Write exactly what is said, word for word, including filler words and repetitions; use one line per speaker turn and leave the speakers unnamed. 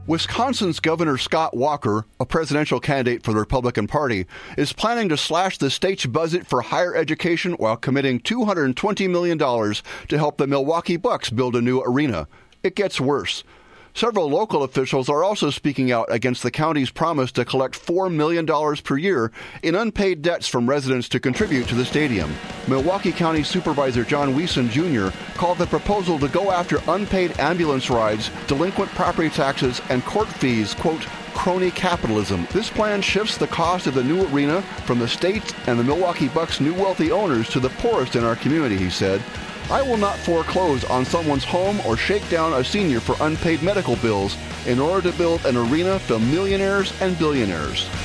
Wisconsin's Governor Scott Walker, a presidential candidate for the Republican Party, is planning to slash the state's budget for higher education while committing two hundred twenty million dollars to help the Milwaukee Bucks build a new arena. It gets worse. Several local officials are also speaking out against the county's promise to collect four million dollars per year in unpaid debts from residents to contribute to the stadium. Milwaukee County Supervisor John Weason Junior called the proposal to go after unpaid ambulance rides, delinquent property taxes, and court fees, quote, crony capitalism. This plan shifts the cost of the new arena from the state and the Milwaukee Bucks' new wealthy owners to the poorest in our community, he said. I will not foreclose on someone's home or shake down a senior for unpaid medical bills in order to build an arena for millionaires and billionaires.